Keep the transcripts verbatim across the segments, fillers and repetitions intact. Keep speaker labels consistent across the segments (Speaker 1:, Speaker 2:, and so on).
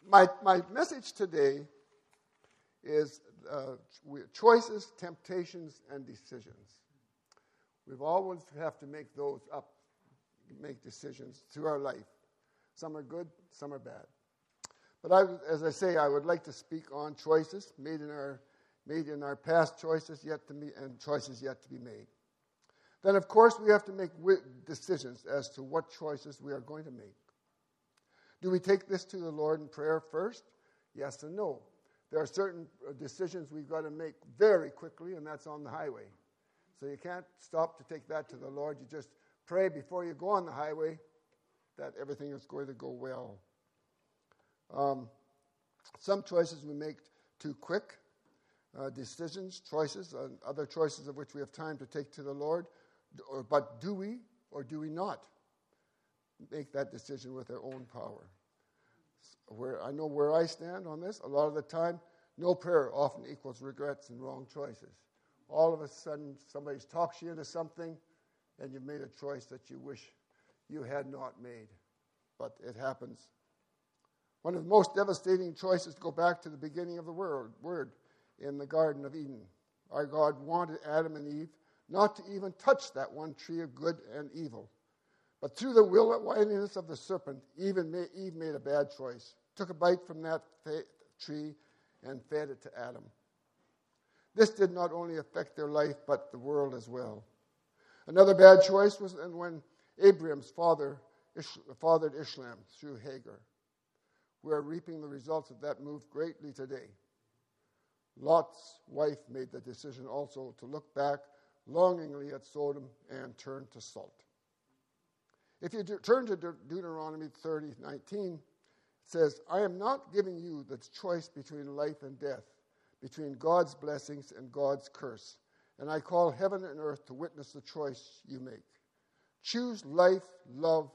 Speaker 1: My, my message today is uh, choices, temptations, and decisions. We've always have to make those up, make decisions through our life. Some are good, some are bad. But I, as I say, I would like to speak on choices made in our made in our past, choices yet to be and choices yet to be made. Then, of course, we have to make decisions as to what choices we are going to make. Do we take this to the Lord in prayer first? Yes and no. There are certain decisions we've got to make very quickly, and that's on the highway. So you can't stop to take that to the Lord. You just pray before you go on the highway that everything is going to go well. Um, some choices we make too quick. Uh, decisions, choices, and other choices of which we have time to take to the Lord. Or, but do we or do we not make that decision with our own power? Where I know where I stand on this. A lot of the time, no prayer often equals regrets and wrong choices. All of a sudden, somebody talks you into something, and you've made a choice that you wish you had not made. But it happens. One of the most devastating choices, to go back to the beginning of the word, word in the Garden of Eden. Our God wanted Adam and Eve not to even touch that one tree of good and evil. But through the willingness of the serpent, Eve made a bad choice, took a bite from that tree and fed it to Adam. This did not only affect their life, but the world as well. Another bad choice was when Abraham's father fathered Ishmael through Hagar. We are reaping the results of that move greatly today. Lot's wife made the decision also to look back longingly at Sodom and turn to salt. If you do, turn to De- Deuteronomy thirty nineteen, it says, I am not giving you the choice between life and death, between God's blessings and God's curse, and I call heaven and earth to witness the choice you make. Choose life, love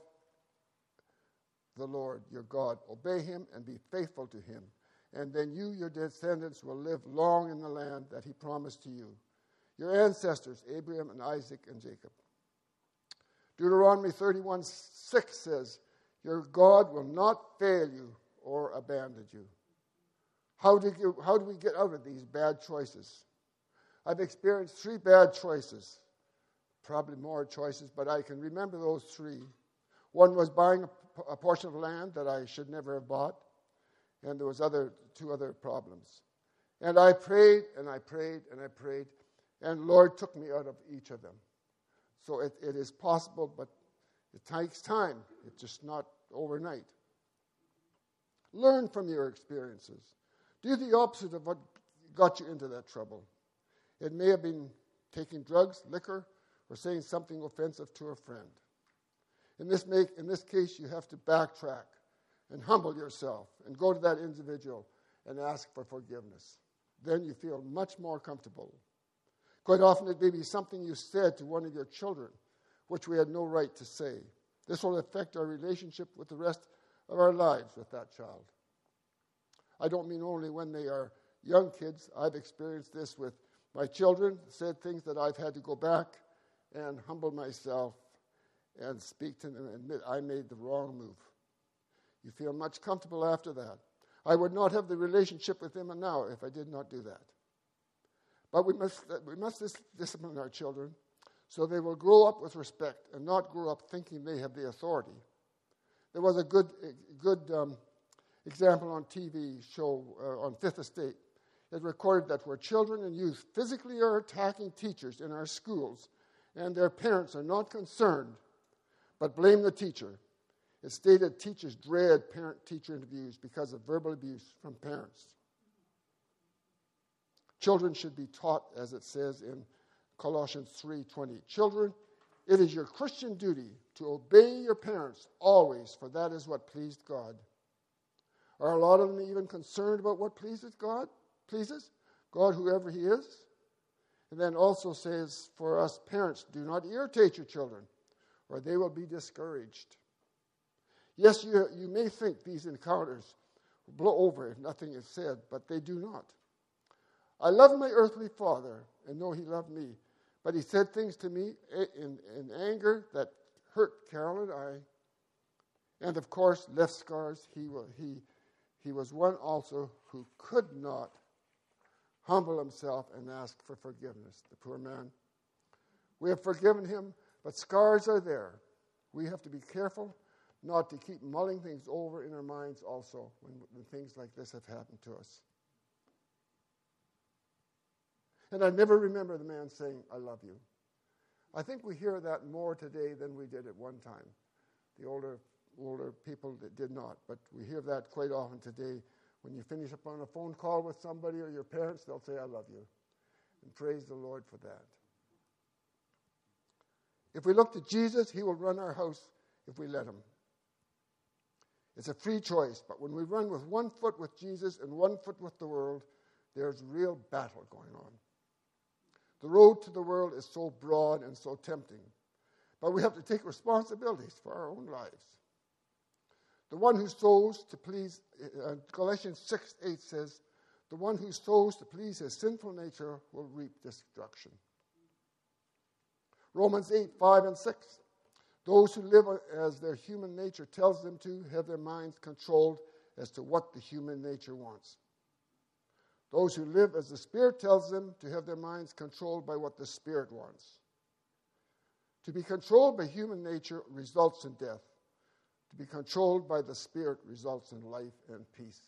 Speaker 1: the Lord your God, obey him and be faithful to him. And then you, your descendants, will live long in the land that he promised to you, your ancestors, Abraham and Isaac and Jacob. Deuteronomy thirty-one six says, your God will not fail you or abandon you. How do, you, how do we get out of these bad choices? I've experienced three bad choices, probably more choices, but I can remember those three. One was buying a, a portion of land that I should never have bought. And there was other two other problems. And I prayed, and I prayed, and I prayed, and the Lord took me out of each of them. So it, it is possible, but it takes time. It's just not overnight. Learn from your experiences. Do the opposite of what got you into that trouble. It may have been taking drugs, liquor, or saying something offensive to a friend. In this, make, in this case, you have to backtrack and humble yourself and go to that individual and ask for forgiveness. Then you feel much more comfortable. Quite often it may be something you said to one of your children, which we had no right to say. This will affect our relationship with the rest of our lives with that child. I don't mean only when they are young kids. I've experienced this with my children, said things that I've had to go back and humble myself and speak to them and admit I made the wrong move. You feel much comfortable after that. I would not have the relationship with them now if I did not do that. But we must we must dis- discipline our children so they will grow up with respect and not grow up thinking they have the authority. There was a good good um, example on T V show uh, on Fifth Estate. It recorded that where children and youth physically are attacking teachers in our schools and their parents are not concerned but blame the teacher. It stated teachers dread parent-teacher interviews because of verbal abuse from parents. Children should be taught, as it says in Colossians three twenty. Children, it is your Christian duty to obey your parents always, for that is what pleased God. Are a lot of them even concerned about what pleases God? Pleases God, whoever he is? And then also says for us parents, do not irritate your children, or they will be discouraged. Yes, you, you may think these encounters will blow over if nothing is said, but they do not. I love my earthly father and know he loved me, but he said things to me in, in anger that hurt Carol and I, and of course left scars he will, he he was one also who could not humble himself and ask for forgiveness. The poor man. We have forgiven him, but scars are there. We have to be careful not to keep mulling things over in our minds also when, when things like this have happened to us. And I never remember the man saying, I love you. I think we hear that more today than we did at one time. The older older people that did not, but we hear that quite often today. When you finish up on a phone call with somebody or your parents, they'll say, I love you. And praise the Lord for that. If we look to Jesus, he will run our house if we let him. It's a free choice, but when we run with one foot with Jesus and one foot with the world, there's real battle going on. The road to the world is so broad and so tempting, but we have to take responsibilities for our own lives. The one who sows to please, uh, Galatians six eight says, the one who sows to please his sinful nature will reap destruction. Romans eight five and six, those who live as their human nature tells them to have their minds controlled as to what the human nature wants. Those who live as the Spirit tells them to have their minds controlled by what the Spirit wants. To be controlled by human nature results in death. To be controlled by the Spirit results in life and peace.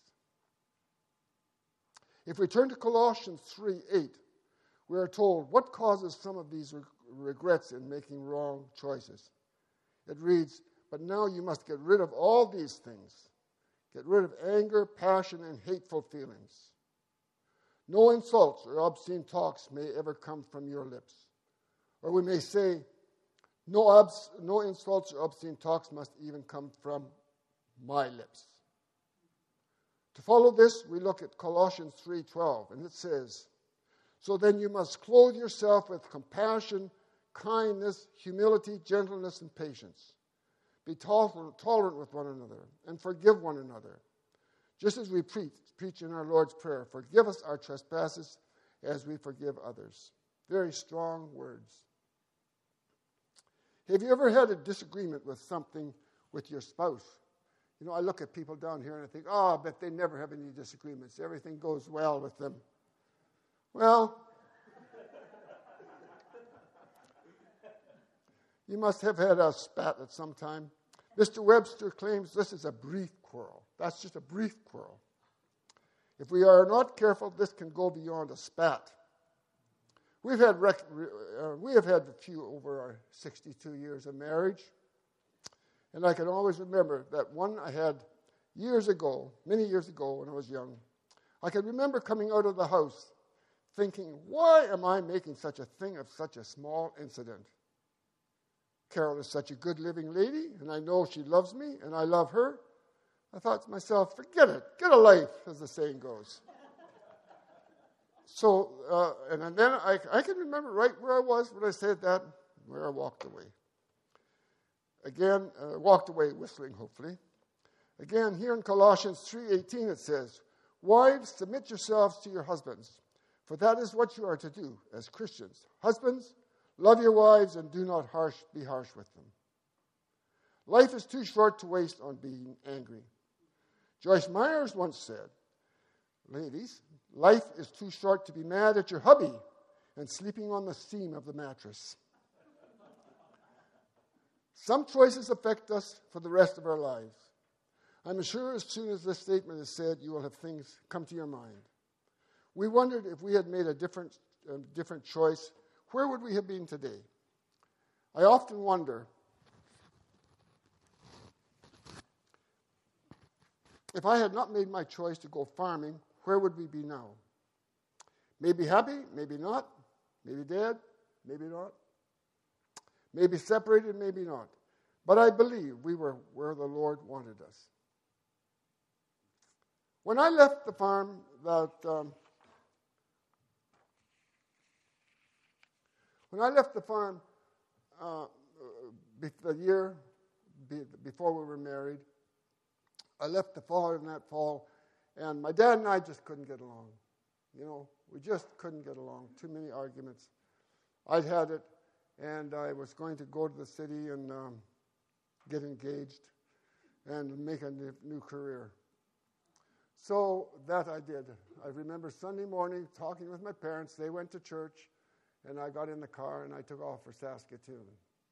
Speaker 1: If we turn to Colossians three eight, we are told what causes some of these re- regrets in making wrong choices. It reads, but now you must get rid of all these things. Get rid of anger, passion, and hateful feelings. No insults or obscene talks may ever come from your lips. Or we may say, No, obs- no insults or obscene talks must even come from my lips. To follow this, we look at Colossians three twelve, and it says, so then you must clothe yourself with compassion, kindness, humility, gentleness, and patience. Be tolerant, tolerant with one another, and forgive one another. Just as we preach, preach in our Lord's Prayer, forgive us our trespasses as we forgive others. Very strong words. Have you ever had a disagreement with something with your spouse? You know, I look at people down here and I think, oh, I bet they never have any disagreements. Everything goes well with them. Well, you must have had a spat at some time. Mister Webster claims this is a brief quarrel. That's just a brief quarrel. If we are not careful, this can go beyond a spat. We've had rec- uh, we have had a few over our sixty-two years of marriage. And I can always remember that one I had years ago, many years ago when I was young. I can remember coming out of the house thinking, why am I making such a thing of such a small incident? Carol is such a good living lady, and I know she loves me, and I love her. I thought to myself, forget it, get a life, as the saying goes. So, uh, and then I, I can remember right where I was when I said that, where I walked away. Again, uh, walked away whistling, hopefully. Again, here in Colossians three eighteen it says, wives, submit yourselves to your husbands, for that is what you are to do as Christians. Husbands, love your wives and do not harsh, be harsh with them. Life is too short to waste on being angry. Joyce Myers once said, ladies, life is too short to be mad at your hubby and sleeping on the seam of the mattress. Some choices affect us for the rest of our lives. I'm sure as soon as this statement is said, you will have things come to your mind. We wondered if we had made a different, a different choice, where would we have been today? I often wonder if I had not made my choice to go farming, where would we be now? Maybe happy, maybe not. Maybe dead, maybe not. Maybe separated, maybe not. But I believe we were where the Lord wanted us. When I left the farm, that um, when I left the farm uh, the year before we were married, I left the fall in that fall, and my dad and I just couldn't get along. You know, we just couldn't get along. Too many arguments. I'd had it. And I was going to go to the city and um, get engaged and make a new, new career. So that I did. I remember Sunday morning talking with my parents. They went to church, and I got in the car, and I took off for Saskatoon.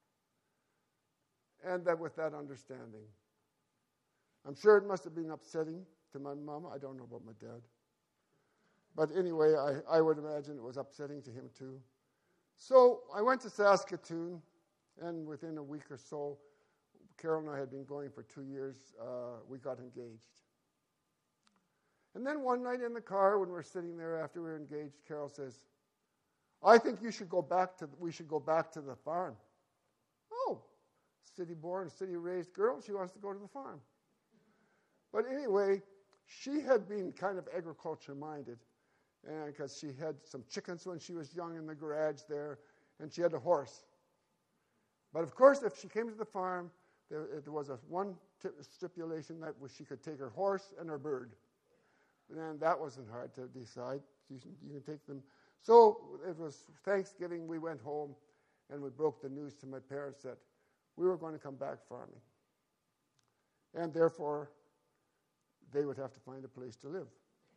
Speaker 1: And that with that understanding. I'm sure it must have been upsetting to my mom. I don't know about my dad. But anyway, I, I would imagine it was upsetting to him too. So I went to Saskatoon, and within a week or so, Carol and I had been going for two years. Uh, we got engaged. And then one night in the car, when we're sitting there after we were engaged, Carol says, I think you should go back to, we should go back to the farm. Oh, city-born, city-raised girl, she wants to go to the farm. But anyway, she had been kind of agriculture-minded, and because she had some chickens when she was young in the garage there, and she had a horse. But of course, if she came to the farm, there, there was a one t- stipulation that was she could take her horse and her bird. And that wasn't hard to decide. You can, you can take them. So it was Thanksgiving. We went home, and we broke the news to my parents that we were going to come back farming. And therefore, they would have to find a place to live.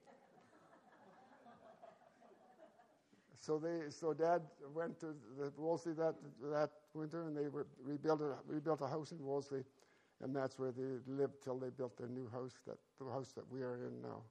Speaker 1: so they, so Dad went to the Wolseley that that winter, and they were, rebuilt a rebuilt a house in Wolseley, and that's where they lived till they built their new house, that the house that we are in now.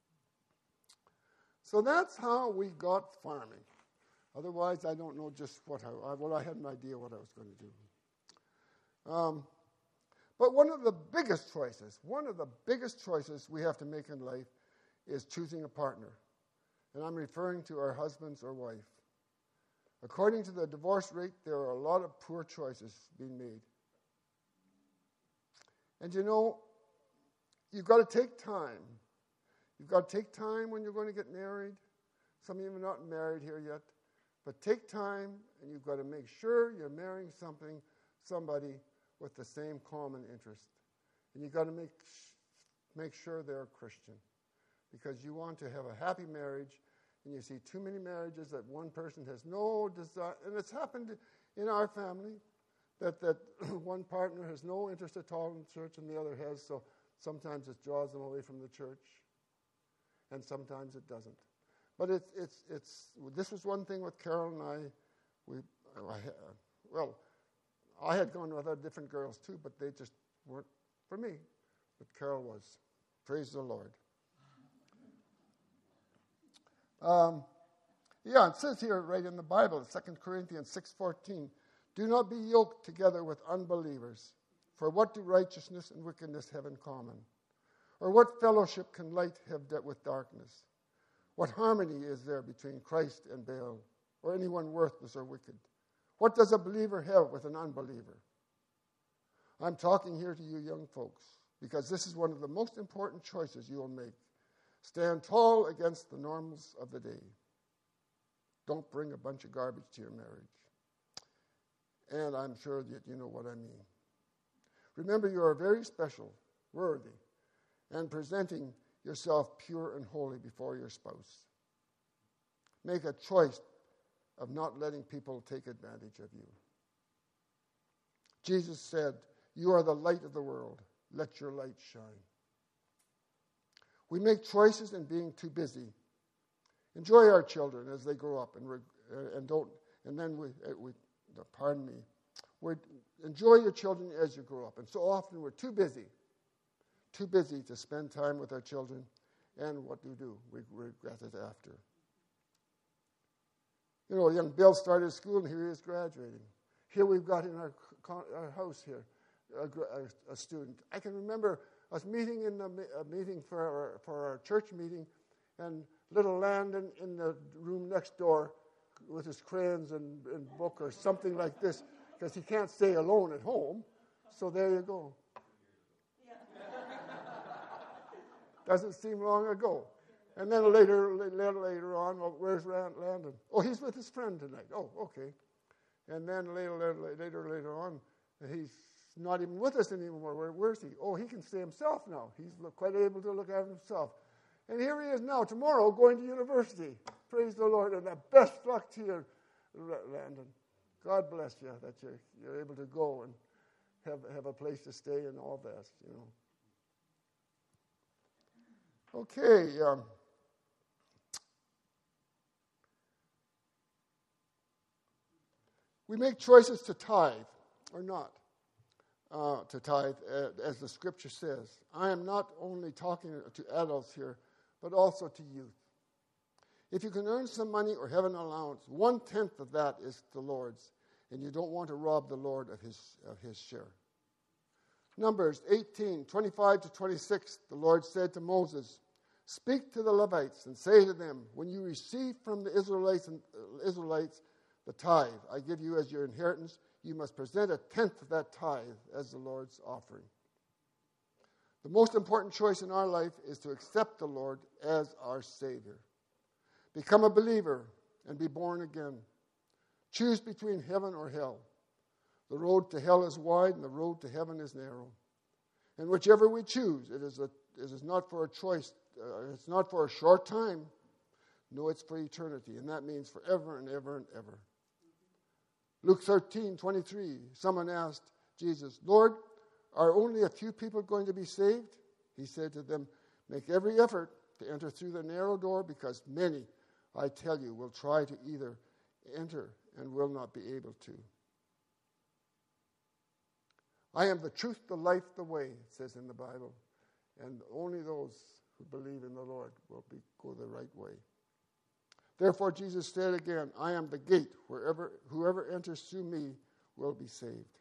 Speaker 1: So that's how we got farming. Otherwise, I don't know just what I, well, I had an idea what I was going to do. Um, but one of the biggest choices, one of the biggest choices we have to make in life is choosing a partner. And I'm referring to our husbands or wife. According to the divorce rate, there are a lot of poor choices being made. And you know, you've got to take time. You've got to take time when you're going to get married. Some of you are not married here yet. But take time, and you've got to make sure you're marrying something, somebody with the same common interest. And you've got to make, make sure they're a Christian. Because you want to have a happy marriage, and you see too many marriages that one person has no desire. And it's happened in our family that, that one partner has no interest at all in church and the other has. So sometimes it draws them away from the church. And sometimes it doesn't. But it's it's it's. This was one thing with Carol and I. We, I, well, I had gone with other different girls too, but they just weren't for me. But Carol was. Praise the Lord. Um, yeah, it says here right in the Bible, Second Corinthians six fourteen, do not be yoked together with unbelievers. For what do righteousness and wickedness have in common? Or what fellowship can light have with darkness? What harmony is there between Christ and Baal, or anyone worthless or wicked? What does a believer have with an unbeliever? I'm talking here to you young folks, because this is one of the most important choices you will make. Stand tall against the normals of the day. Don't bring a bunch of garbage to your marriage. And I'm sure that you know what I mean. Remember, you are very special, worthy, and presenting yourself pure and holy before your spouse. Make a choice of not letting people take advantage of you. Jesus said, you are the light of the world. Let your light shine. We make choices in being too busy. Enjoy our children as they grow up, and uh, and don't. And then we, uh, we pardon me, we enjoy your children as you grow up. And so often we're too busy. Too busy to spend time with our children, and what do we do? We regret it after. You know, young Bill started school, and here he is graduating. Here we've got in our, our house here a, a, a student. I can remember us meeting in the a meeting for our, for our church meeting, and little Landon in the room next door with his crayons and, and book or something like this, because he can't stay alone at home. So there you go. Doesn't seem long ago. And then later, later, later on, well, where's Landon? Oh, he's with his friend tonight. Oh, okay. And then later, later, later, later on, he's not even with us anymore. Where, where's he? Oh, he can stay himself now. He's quite able to look after himself. And here he is now, tomorrow, going to university. Praise the Lord, and the best luck to you, Landon. God bless you that you're, you're able to go and have have a place to stay and all that, you know. Okay. Um, we make choices to tithe or not uh, to tithe, uh, as the scripture says. I am not only talking to adults here, but also to youth. If you can earn some money or have an allowance, one-tenth of that is the Lord's, and you don't want to rob the Lord of his, of his share. Numbers eighteen, twenty-five to twenty-six, the Lord said to Moses, "Speak to the Levites and say to them, when you receive from the Israelites, and, uh, Israelites the tithe I give you as your inheritance, you must present a tenth of that tithe as the Lord's offering." The most important choice in our life is to accept the Lord as our Savior. Become a believer and be born again. Choose between heaven or hell. The road to hell is wide and the road to heaven is narrow. And whichever we choose, it is, a, it is not for a choice, uh, it's not for a short time. No, it's for eternity, and that means forever and ever and ever. Luke thirteen, twenty-three, someone asked Jesus, "Lord, are only a few people going to be saved?" He said to them, "Make every effort to enter through the narrow door, because many, I tell you, will try to either enter and will not be able to." I am the truth, the life, the way, it says in the Bible. And only those who believe in the Lord will be, go the right way. Therefore, Jesus said again, "I am the gate. Wherever, whoever enters through me will be saved."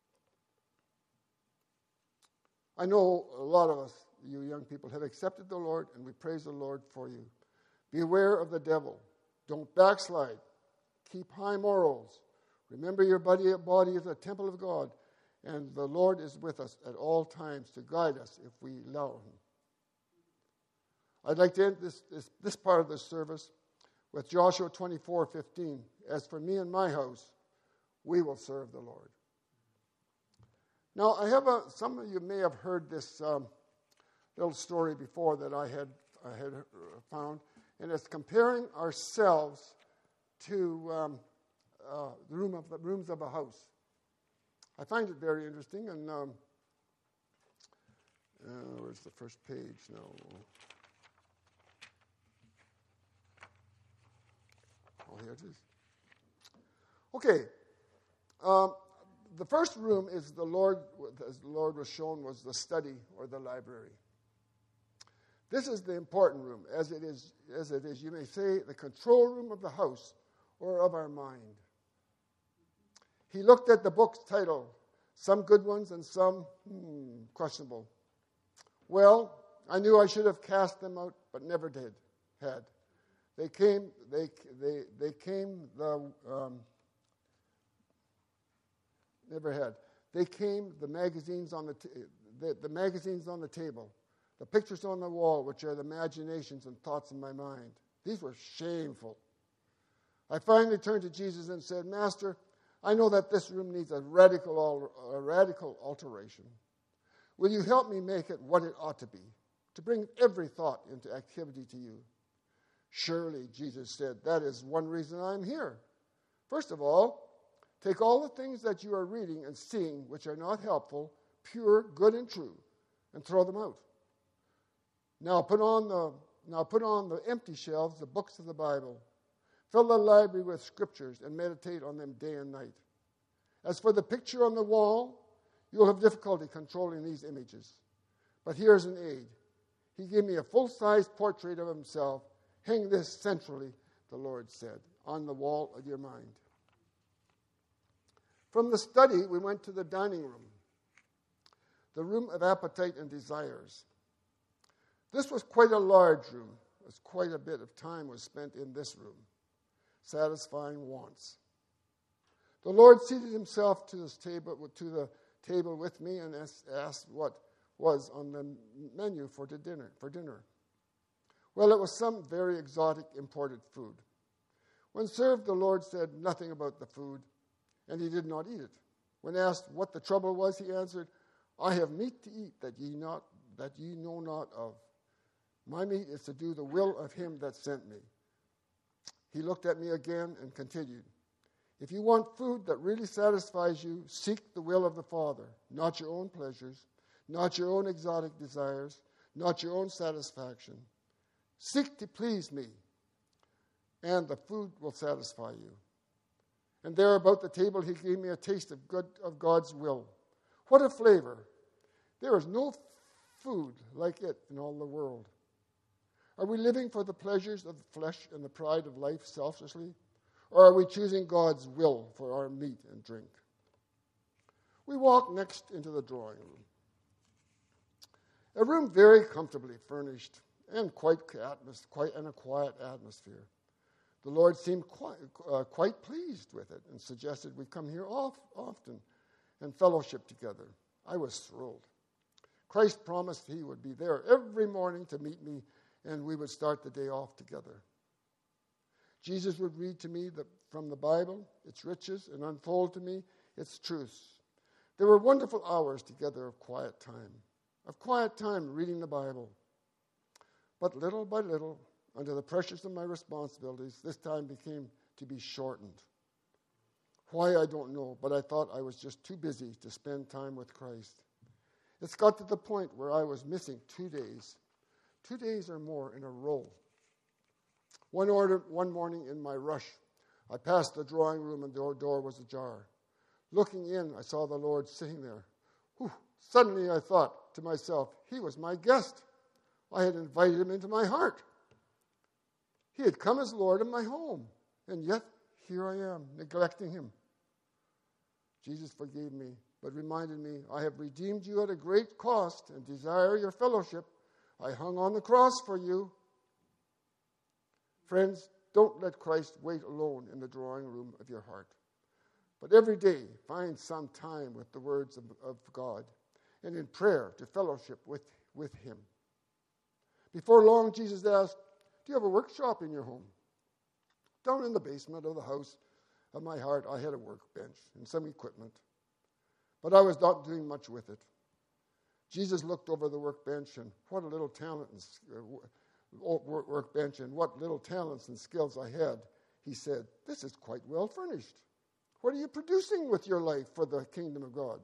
Speaker 1: I know a lot of us, you young people, have accepted the Lord, and we praise the Lord for you. Beware of the devil. Don't backslide. Keep high morals. Remember your body, body is a temple of God, and the Lord is with us at all times to guide us if we allow him. I'd like to end this, this, this part of the service with Joshua twenty-four fifteen. "As for me and my house, we will serve the Lord." Now, I have a, some of you may have heard this um, little story before that I had, I had found, and it's comparing ourselves to um, uh, the room of the rooms of a house. I find it very interesting, and um, uh, where's the first page now? Oh, here it is. Okay. Um, the first room is the Lord, as the Lord was shown, was the study or the library. This is the important room, as it is, as it is, you may say, the control room of the house or of our mind. He looked at the book's title, some good ones and some hmm, questionable. Well, I knew I should have cast them out, but never did. Had they came, they they they came the um, never had. They came the magazines on the, t- the the magazines on the table, the pictures on the wall, which are the imaginations and thoughts in my mind. These were shameful. I finally turned to Jesus and said, "Master, I know that this room needs a radical, a radical alteration. Will you help me make it what it ought to be, to bring every thought into activity to you?" "Surely," Jesus said, "that is one reason I'm here. First of all, take all the things that you are reading and seeing which are not helpful, pure, good, and true, and throw them out. Now put on the now put on the empty shelves the books of the Bible. Fill the library with scriptures and meditate on them day and night. As for the picture on the wall, you'll have difficulty controlling these images. But here's an aid. He gave me a full-size portrait of himself. Hang this centrally," the Lord said, "on the wall of your mind." From the study, we went to the dining room, the room of appetite and desires. This was quite a large room. As quite a bit of time was spent in this room, satisfying wants. The Lord seated himself to this table, to the table with me, and asked what was on the menu for the dinner. For dinner, well, it was some very exotic imported food. When served, the Lord said nothing about the food, and he did not eat it. When asked what the trouble was, he answered, "I have meat to eat that ye not that ye know not of. My meat is to do the will of him that sent me." He looked at me again and continued, "If you want food that really satisfies you, seek the will of the Father, not your own pleasures, not your own exotic desires, not your own satisfaction. Seek to please me, and the food will satisfy you. And there about the table he gave me a taste of good of God's will. What a flavor. There is no food like it in all the world. Are we living for the pleasures of the flesh and the pride of life selfishly? Or are we choosing God's will for our meat and drink? We walk next into the drawing room. A room very comfortably furnished and quite, atmos- quite in a quiet atmosphere. The Lord seemed quite, uh, quite pleased with it and suggested we come here off, often and fellowship together. I was thrilled. Christ promised he would be there every morning to meet me, and we would start the day off together. Jesus would read to me the, from the Bible, its riches, and unfold to me its truths. There were wonderful hours together of quiet time, of quiet time reading the Bible. But little by little, under the pressures of my responsibilities, this time became to be shortened. Why, I don't know, but I thought I was just too busy to spend time with Christ. It's got to the point where I was missing two days, two days or more in a row. One, order, one morning in my rush, I passed the drawing room and the door was ajar. Looking in, I saw the Lord sitting there. Whew. Suddenly I thought to myself, he was my guest. I had invited him into my heart. He had come as Lord of my home, and yet here I am, neglecting him. Jesus forgave me, but reminded me, I have redeemed you at a great cost and desire your fellowship. I hung on the cross for you. Friends, don't let Christ wait alone in the drawing room of your heart. But every day, find some time with the words of, of God and in prayer to fellowship with, with him. Before long, Jesus asked, do you have a workshop in your home? Down in the basement of the house of my heart, I had a workbench and some equipment. But I was not doing much with it. Jesus looked over the workbench, and what a little talent and uh, workbench and what little talents and skills I had. He said, this is quite well furnished. What are you producing with your life for the kingdom of God?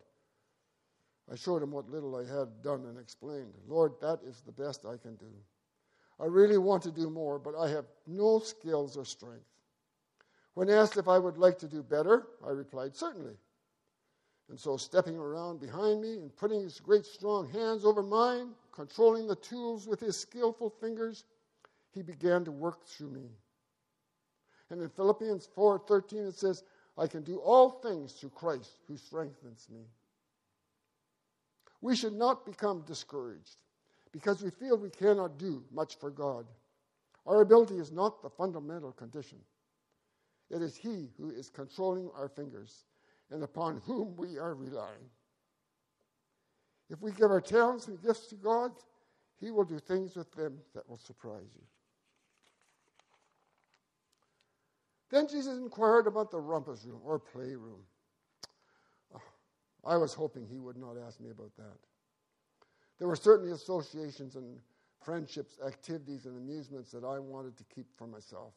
Speaker 1: I showed him what little I had done and explained, Lord, that is the best I can do. I really want to do more, but I have no skills or strength. When asked if I would like to do better, I replied, certainly. And so stepping around behind me and putting his great strong hands over mine, controlling the tools with his skillful fingers, he began to work through me. And in Philippians four thirteen it says, I can do all things through Christ who strengthens me. We should not become discouraged because we feel we cannot do much for God. Our ability is not the fundamental condition. It is he who is controlling our fingers and upon whom we are relying. If we give our talents and gifts to God, he will do things with them that will surprise you. Then Jesus inquired about the rumpus room or playroom. Oh, I was hoping he would not ask me about that. There were certainly associations and friendships, activities, and amusements that I wanted to keep for myself.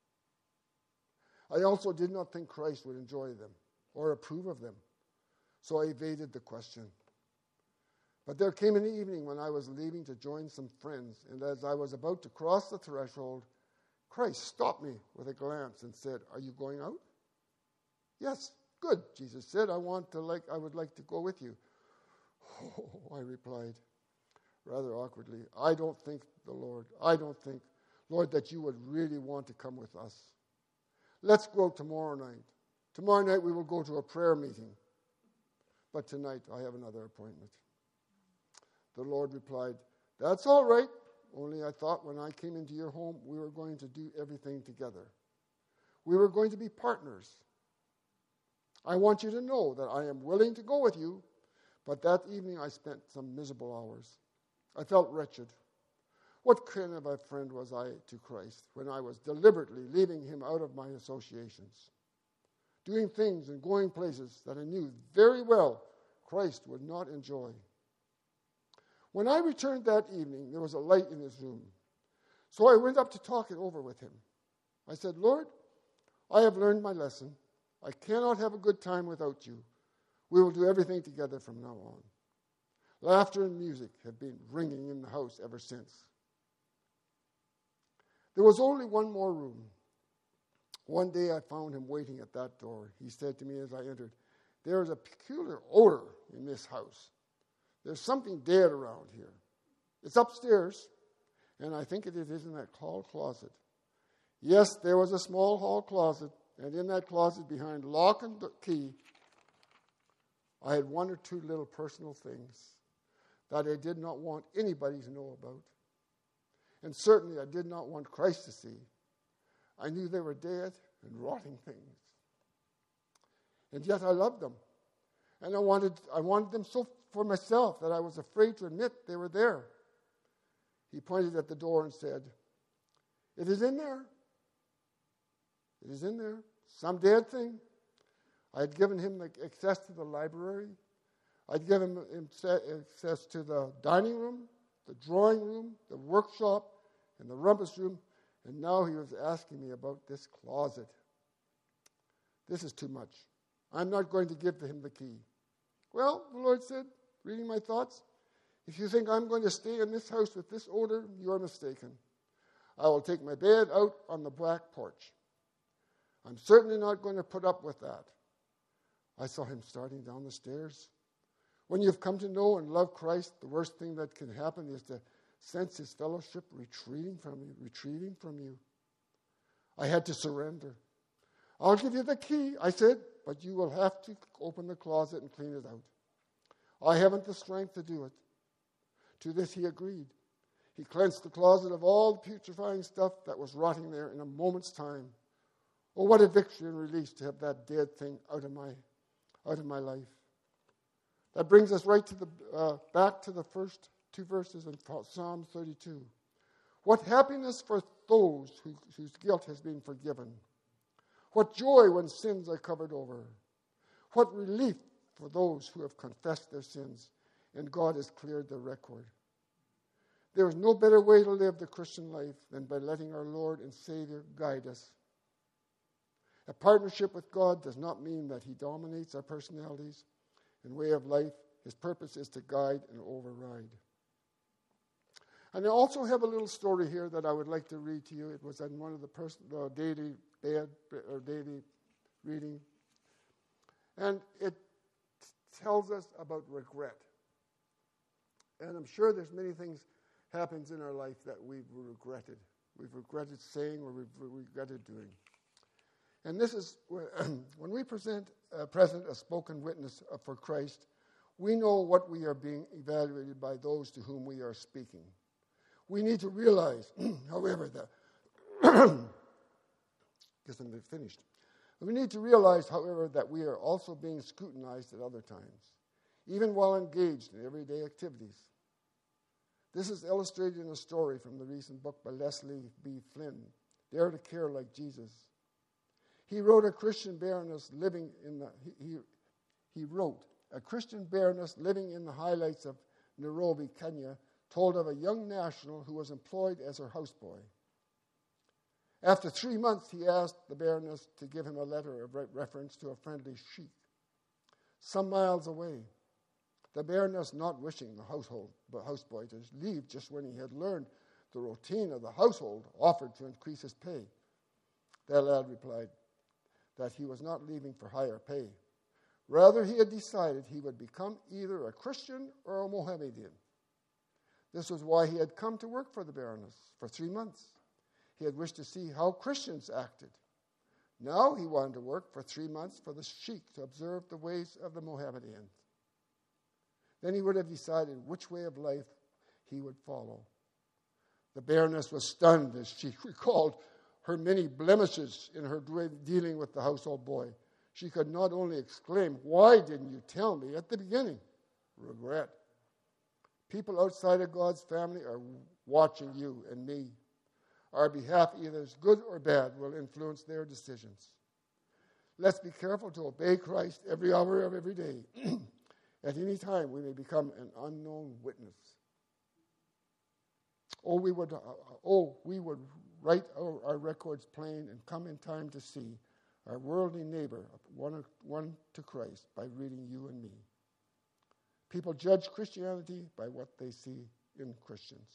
Speaker 1: I also did not think Christ would enjoy them or approve of them, so I evaded the question. But there came an evening when I was leaving to join some friends, and as I was about to cross the threshold, Christ stopped me with a glance and said, are you going out? Yes, good, Jesus said. I want to like I would like to go with you. Oh, I replied, rather awkwardly, I don't think the Lord, I don't think, Lord, that you would really want to come with us. Let's go tomorrow night. Tomorrow night we will go to a prayer meeting. But tonight I have another appointment. The Lord replied, that's all right. Only I thought when I came into your home, we were going to do everything together. We were going to be partners. I want you to know that I am willing to go with you, but that evening I spent some miserable hours. I felt wretched. What kind of a friend was I to Christ when I was deliberately leaving him out of my associations, doing things and going places that I knew very well Christ would not enjoy? When I returned that evening, there was a light in his room. So I went up to talk it over with him. I said, Lord, I have learned my lesson. I cannot have a good time without you. We will do everything together from now on. Laughter and music have been ringing in the house ever since. There was only one more room. One day I found him waiting at that door. He said to me as I entered, "There is a peculiar odor in this house. There's something dead around here. It's upstairs, and I think it is in that hall closet." Yes, there was a small hall closet, and in that closet, behind lock and key, I had one or two little personal things that I did not want anybody to know about. And certainly I did not want Christ to see. I knew they were dead and rotting things. And yet I loved them. And I wanted, I wanted them so for myself that I was afraid to admit they were there. He pointed at the door and said, "It is in there. It is in there. Some dead thing." I had given him access to the library. I'd given him access to the dining room, the drawing room, the workshop, and the rumpus room. And now he was asking me about this closet. This is too much. I'm not going to give him the key. "Well," the Lord said, reading my thoughts, "if you think I'm going to stay in this house with this odor, you're mistaken. I will take my bed out on the back porch. I'm certainly not going to put up with that." I saw him starting down the stairs. When you've come to know and love Christ, the worst thing that can happen is to sense his fellowship retreating from you, retreating from you. I had to surrender. "I'll give you the key," I said, "but you will have to open the closet and clean it out. I haven't the strength to do it." To this he agreed. He cleansed the closet of all the putrefying stuff that was rotting there in a moment's time. Oh, what a victory and release to have that dead thing out of my, out of my life. That brings us right to the uh, back to the first two verses in Psalm thirty-two. What happiness for those who, whose guilt has been forgiven. What joy when sins are covered over. What relief for those who have confessed their sins and God has cleared their record. There is no better way to live the Christian life than by letting our Lord and Savior guide us. A partnership with God does not mean that he dominates our personalities and way of life. His purpose is to guide and override. And I also have a little story here that I would like to read to you. It was in one of the pers- uh, daily bed or daily reading. And it tells us about regret. And I'm sure there's many things happens in our life that we've regretted. We've regretted saying or we've regretted doing. And this is where, when we present, uh, present a spoken witness for Christ, we know what we are being evaluated by those to whom we are speaking. We need to realize, however, that, because I'm finished. We need to realize, however, that we are also being scrutinized at other times, even while engaged in everyday activities. This is illustrated in a story from the recent book by Leslie B. Flynn, Dare to Care Like Jesus. He wrote a Christian baroness living in the he, he wrote a Christian baroness living in the highlights of Nairobi, Kenya, told of a young national who was employed as her houseboy. After three months, he asked the baroness to give him a letter of reference to a friendly sheik. Some miles away, the baroness, not wishing the household the houseboy to leave just when he had learned the routine of the household, offered to increase his pay. That lad replied that he was not leaving for higher pay. Rather, he had decided he would become either a Christian or a Mohammedan. This was why he had come to work for the baroness for three months. He had wished to see how Christians acted. Now he wanted to work for three months for the sheik to observe the ways of the Mohammedans. Then he would have decided which way of life he would follow. The baroness was stunned as she recalled her many blemishes in her dealing with the household boy. She could not only exclaim, "Why didn't you tell me at the beginning?" Regret. People outside of God's family are watching you and me. Our behalf, either as good or bad, will influence their decisions. Let's be careful to obey Christ every hour of every day. At any time, we may become an unknown witness. Oh, we would, uh, oh, we would write our, our records plain and come in time to see our worldly neighbor one, one to Christ by reading you and me. People judge Christianity by what they see in Christians.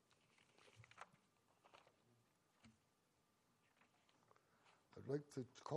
Speaker 1: I'd like to call